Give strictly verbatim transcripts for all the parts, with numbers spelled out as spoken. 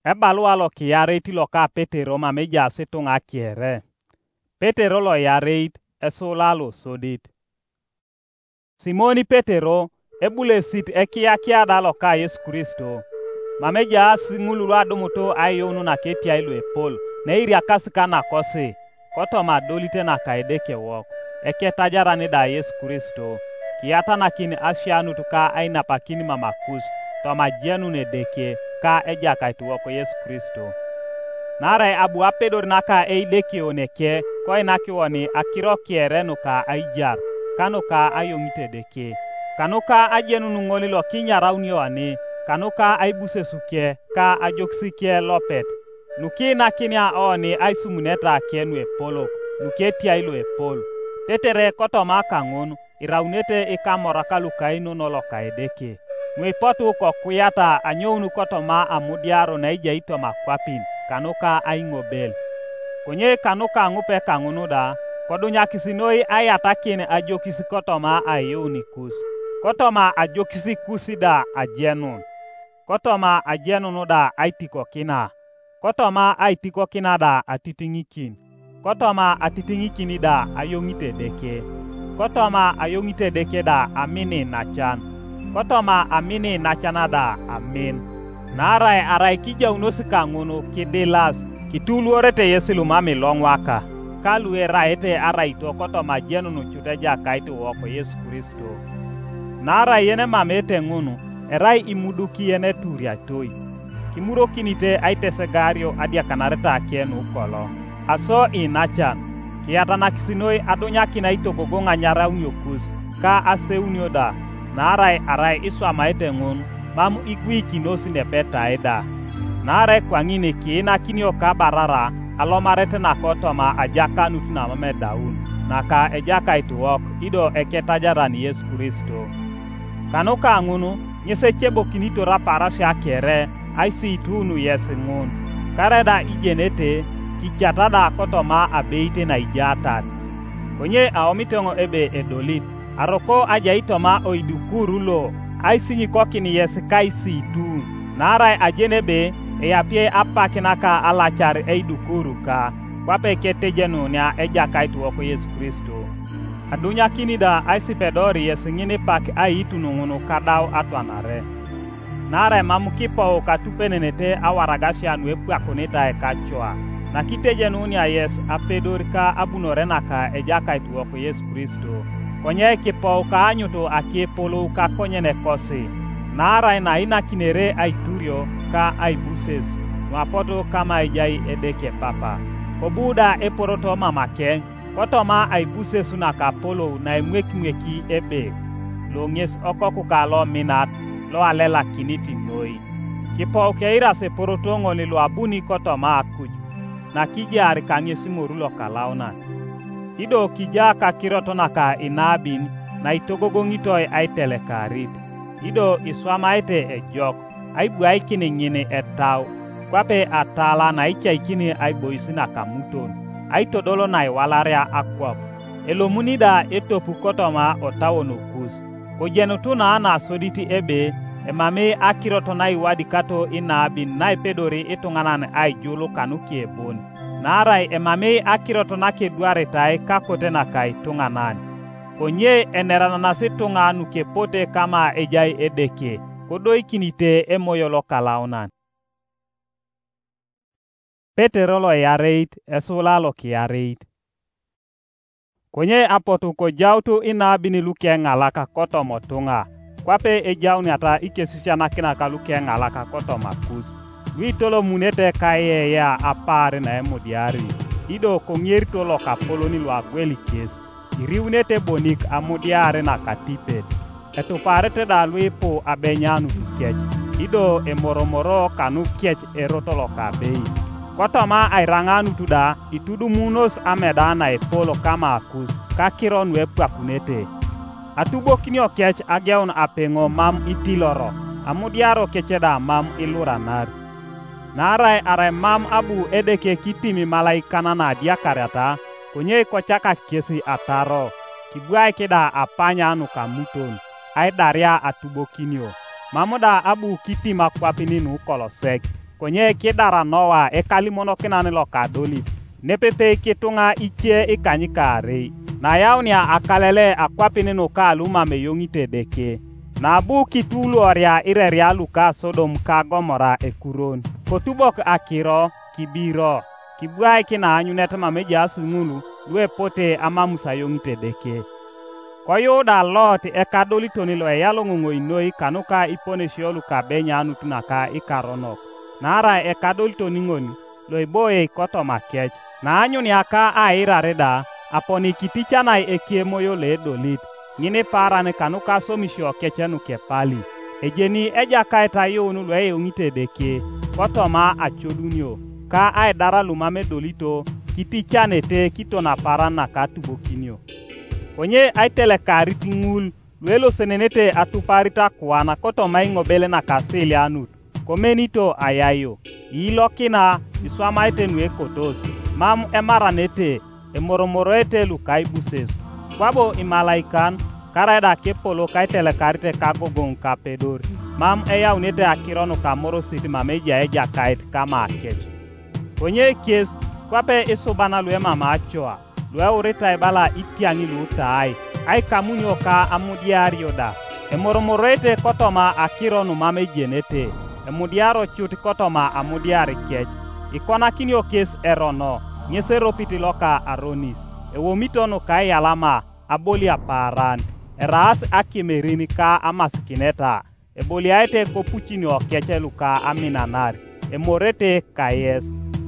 Ebalua lo kiaret lo ka Petero ma meja situnga kiere. Petero lo yaret esula lo sodit. Simoni Petero ebule sit ekia kia da lo ka Yesu Kristo. Ma meja singulu adumuto ayonu na ketia ilo epol. Na iri akasika na kosi. Koto ma dolite na kaideke wok. Eke tajara ni da Yesu Kristo. Kiata na kini asianu tuka aina pakini mamakus. Toma jenu ne deke ka eja kaitu woko Yesu Kristo. Nare abu apedor naka eideke oneke koi naki woni akiro kiere nuka aijar kanuka ayongite deke kanuka ajenu nungoli lo kinya rauni wani kanuka aibuse suke ka ajoksike lopet nuki nakinia oni aisumuneta kenwe polok nuke tiailo epol tetere koto makangun iraunete ikamoraka lukainu noloka edeke Mwipotu ko kuyata anyonu koto ma amudiaro na ija ito makwapin kanuka aingobel. Kunye kanuka ngupe kangunuda kodunya kisinoi ayatakin ajokisi koto ma ayoni kus. Koto ma ajokisi kusida ajenun. Koto ma ajenunuda aitiko kina. Koto ma aitiko kina da atitingikin. Koto ma atitingikin da ayongite deke. Koto ma ayongite deke da amini nachan. Koto ma amini nachanada amin. Narai arai kija unosika ngunu kidilas kituluorete yesilu mami longwaka. Kalue raete araito koto ma jenunu chuteja kaitu woko Yesu Kristo. Narai yene mamete ngunu erai imuduki yene turia toi. Kimuro kinite aite segario adia kanareta kenu kolo. Aso inachan. Kiatana kisinoi adunya kinaito gogonga nyara unyokus. Ka ase unyoda. Narai arai iswa maete ngun mamu igwi kinosi nepeta eda. Narai kwangine kiena kinio kabarara alomarete na kotoma ajaka nutuna mame daun. Naka ejaka ituwok ido eketajara ni Yesu Kristo. Kanuka ngunu nyese chebo kinito raparasi akere aisi itunu yesi ngun. Kareda ijenete kichatada kotoma abeite na ijatat. Konye aomitongo ebe edolit. Aroko aja itoma oidukuru lo aisinyi kokini yesikai si tu narai ajenebe e apie apakinaka alachar eidukuru ka kwape ketejenu nya eja kaitu woko Yesu Kristo adunya kinida aisipedori yesingini pak aitunungunu kadau atwanare narai mamukipo katupenenete awaragasianu epu akoneta ekachwa na kitejenu nya yes apedorika abunorenaka eja kaitu woko Yesu Kristo Konye kipo ka anyuto akipolo ka konye ne kosi. Narai na ina kinere aiturio ka aibuses. Mwapoto kama ijai edeke papa. Kobuda eporoto mamake. Kotoma aibusesu na kapolo na imweki mweki ebe. Longes okoku ka lo minat. Lo alela kiniti noi. Kipo keira se porotongo ni lo abuni kotoma akuj. Na kijari kanyesi morulo kalauna. Ido kijaka kirotonaka inabin na itogogongitoi aitele karit. Ido iswamaite ejok, aibu aikini ngini etau. Kwape atala na icha ikini aiboisina kamuton. Aitodolo na iwalaria akwap. Elomunida etopu kotoma otawo nukus. Kojenutuna ana soditi ebe, emame akirotona iwadi kato inabin na ipedori itunganan aijulu kanuki ebon. Narai emame akiroto nake duaretai kakote na kai tunganan. Konye enerana nasi tunganu kepote kama ejai edeke. Kodoi kinite emoyolo kalaunan. Petero lo yareit esula lo kiareit. Konye apotu ko jautu inabini luke ngalaka koto motunga. Kwape ejauni ata ikesisya nakina ka luke ngalaka koto makus. Witolo munete kaye ya apare na emudiari. Ido kongierito lo kapoloni lo agweli kes. Iriunete bonik amudiare na katipet. Eto parete da luipo abenyanu tukech. Ido emoromoro kanu kech eroto lo kabei. Kotoma airanganu tuda itudu munos amedana epolo kama akus. Kakiron wepu akunete. Atubo kinyo kech ageun apengo mam itiloro. Amudiaro kecheda mam iluranari. Narai arai mam abu edeke kitimi malaikana na dia karyata, kunye kochaka kesi ataro, kibuai keda apanya anu kamuton, ay daria atubo kinyo. Mamuda abu kitima kwapini nu kolosek, konye kidara Noa ekalimono kinani loka dolit nepepe kitunga ichie ikanyikare na yaunia akalele akwapini nuka aluma meyongite deke na bu kitulu oria ireria luka Sodom ka Gomora ekuron kotubok akiro kibiro kibuai kina anyunete mameja sungulu lue pote ama musa yongite deke koyuda Lot ekadolitoni lo yalongongo inoi kanuka ipone shiolu ka benya anutunaka ikaronok nara ekadolitoni ngoni lo iboye kotoma kech na anyuni aka aira reda aponi kitichana ekiemoyo le dolit ngine parane kanuka somisho kechenu kepali ejeni eja kaita yonu lo yongite deke kotoma achodunyo ka ai dara lumame dolito kitichane te kitona parana katubokinyo konye aitele kariti ngul luelo senenete atuparita kuana koto maingo bele na kasili anut komenito ayayo ilokina iswamaite nwe kotos mam emaranete emoromoroete lukai buses kwabo imalaikan karaida kepolo kaitele karite kagogon kapedor mam eyaunete akirono kamoro siti mameja eja kait kama akech konye kes kwape isobana lue mama achoa lue urita ibala itiangi lutai ai kamunyo ka amudiario da emoromoroete kotoma akironu mame jenete emudiaro chuti kotoma amudiari kech ikona kinyo kes erono nyesero pitiloka aronis ewomitono kai alama abolia paran eras akimerini ka amasikineta eboliaete kopuchini okeche luka aminanari emorete kayes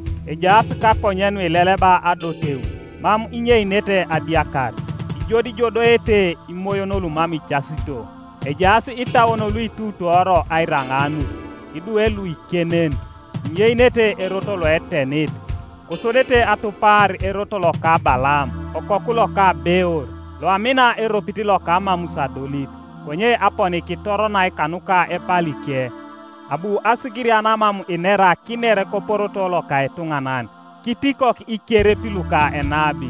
ejas ka konyenu ileleba adoteu mam inye inete adiakar ijodi jodoete imoyonolu mami chasito ejas itawonolu itutu oro airanganu iduelu ikenen inye inete erotolo etenit kosodete atupar erotolo ka Balam okokulo ka Beor lo amina eropitilo ka mamusa dolit konye aponi kitoronai kanuka epalike abu asigiri anamam inera kinere koporotolo ka etunganan kitikok ikere piluka enabi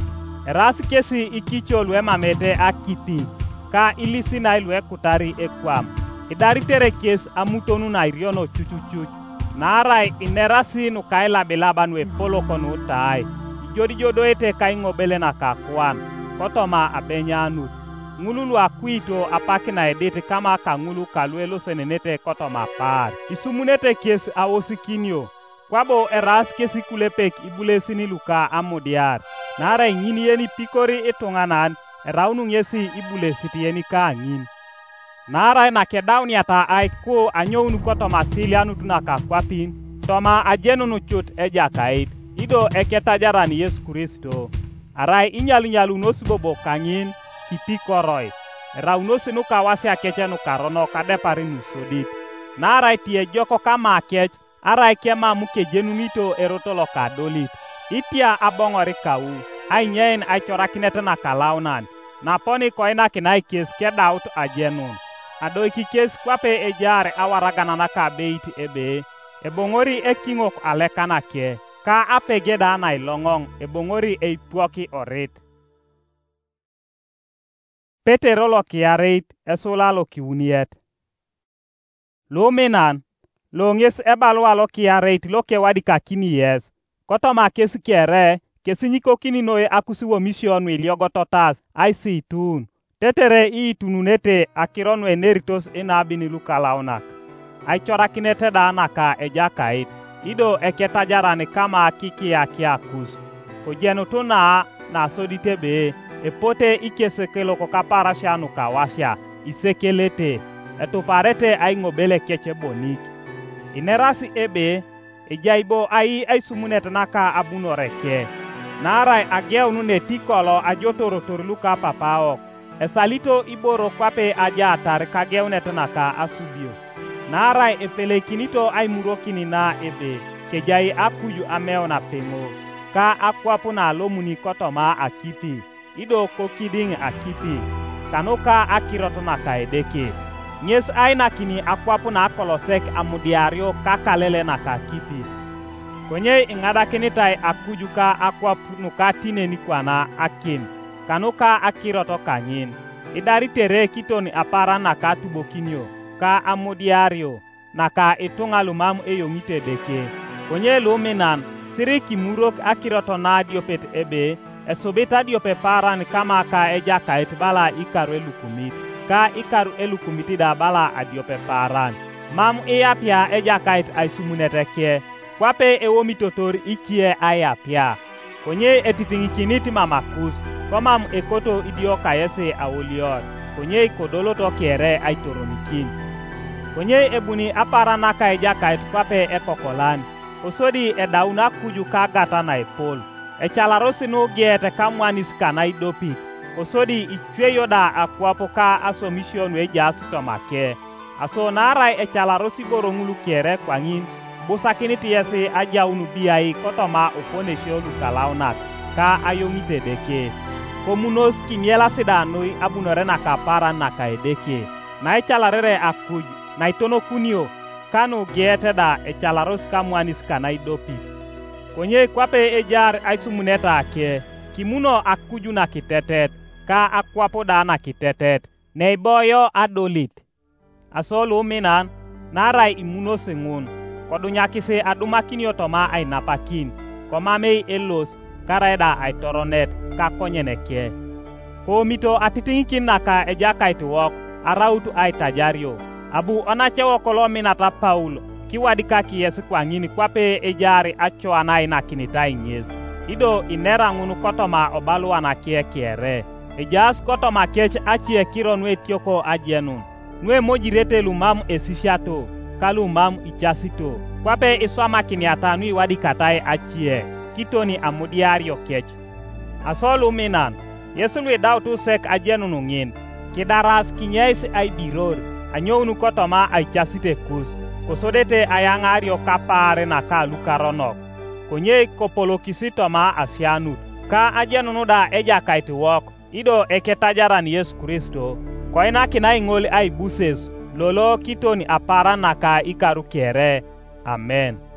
eras kesi ikicho lue mamete akipi ka ilisina lue kutari ekwam idaritere kes amutonu na iriono chuchuchuch narai inerasi nu kaila bilabanwe polo konu tai jodi jodoete kaingo belena ka kwan kotoma abenyanu ngululu akuito apakina edete kama kangulu kaluelo senenete kotoma par isumunete kes awosikinyo kwabo eras kesi kulepek ibulesini luka amudiar nara ngini yeni pikori itunganan eraunu ngesi ibulesiti yeni ka ngin nara na kedauni ata aiko anyonu kotoma silianu tunaka kwapin toma ajenunu chut eja kait ido eketajarani Yesu Kristo arai inyalu nyalu nosibobo kangin kipikoroi raunosi nuka wasi akeche nuka rono kadepari nusodit narai tie joko kama akech arai kema muke jenunito erotolo kadolit itia abongori kau ai nyen ai chorakinete na kalaunan na poni koina kinai kes kedaut ajenun adoi kikes kwape ejare awaragana na ka beit ebe ebongori ekingok alekana ke ka apegeda na ilongong ebongori eipuoki orit Petero lo kiareit esula lo kiuniet Luminan lo ngis ebalwa lo kiareit lo kewadi kakini yes kotoma kesi kiere kesi nyiko kini noe akusiwo mission iliogototas aisitun tetere i tununete akironwe eneritos inabini lukalaunak aichorakinete danaka ejakait ido eketajarani kama kiki akiakus kojenutuna na soditebe epote ikesekelo kokaparashanu kawasya isekelete etuparete aingobele keche bonik inerasi ebe ejaibo ai aisumunete naka abunoreke narai ageunu netikolo ajotorotorluka papaok esalito iboro kwape aja atar kageunete naka asubio narai epelekinito aimurokini na ebe kejai akuju ameo na pengo ka akwapuna lomuni kotoma akipi ido kokiding akipi kanuka akirotona kaedeke nyes aina kini akwapuna akolosek amudiario kakalele na kakipi konye ingada kinitai akujuka akwapunuka tineni kwana akin kanuka akiroto kangin idari tere kitoni apara na katubokinyo ka amudiario naka itunga lumam eyongite deke. Konye luminan siri kimurok akirotona diopet ebe esobita diope paran kama ka eja kait bala ikaru elukumit. Ka ikaru elukumiti da bala adiope paran. Mam iyapia eja kait aisumuneteke. Kwape ewomitotor ichie ayapia. Konye etitingikiniti mamakus. Komam ekoto idio kayese awolior. Konye kodoloto kiere aitoronikin. Konye ebuni apara naka eja kait kwape ekokolan. Osodi edauna kuju ka gata na epol. Echalarosi no giete kamwanis kana idopi. Osodi ichweyo da akwapo ka asomisionu eja sitomake. Aso narai echalarosi borongulu kiere kwangin. Busakini tiyesi aja unu biyai kotoma oponesio lukalaunak ka ayongite deke. Komunos kimiela sidanui abunore naka para naka edeke. Na echalarere akuj na itono kunio kanu giete da echalaros kamwanis kana idopi. Konye kwape ejar aisumuneta ake kimuno akuju na kitetet ka akwapo da na kitetet neiboyo adolit. Asolu minan narai imuno sengun. Kodunyakise adumakinio toma ay napakin. Komamei elos karaida ay toronet kakonyeneke. Komito atitingikin naka ejaka ituwok arautu ay tajario. Abu onachewo kolominata Paul kiwadika kiyesi kwangini kwape ejari acho anay nakinitai nyes. Ido inera ngunu kotoma obaluwa na kie kiere. Ejas kotoma kech achie kiro nwe tioko ajenun. Nwe mojirete lumam esishato. Kalu mam ichasito. Kwape iswama kiniata nui wadikatai achie. Kitoni amudiario kech. Asolu minan. Yesu lwe dautu sek ajenunu ngin. Kidaras kinyeisi ay biror. Anyonu kotoma ay chasite kus. Kosodete ayangario kapare na ka lukaronok. Konye kopolokisitoma asianut. Ka ajenunu da eja kaiti wok. Ido eketajaran Yesu Kristo. Koina kina ingoli ay buses. Lolo kitoni apara naka ikaru kiere. Amen.